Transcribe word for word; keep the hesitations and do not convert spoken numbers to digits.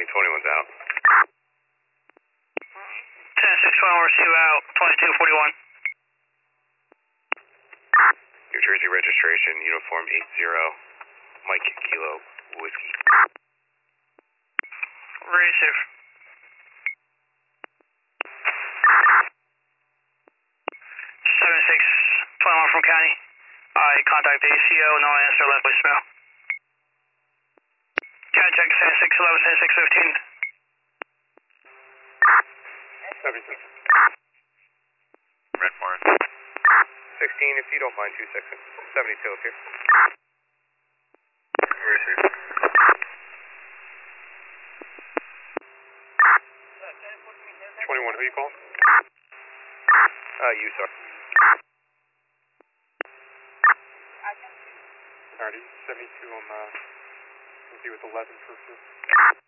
Hey, twenty-one's out. ten six twenty-one, receive out, twenty-two forty-one. New Jersey registration, uniform eight zero, Mike Kilo Whiskey. Receive. seven six twenty-one from county. I contact A C O, no answer, left voicemail. County check seven six eleven, seven six fifteen. seventy-two. Red Barn. sixteen, if you don't mind, two seconds. seventy-two up here. Receive. twenty-one, who you calling? Uh, you, sir. Alrighty, seventy-two on the, we'll be with eleven for sure.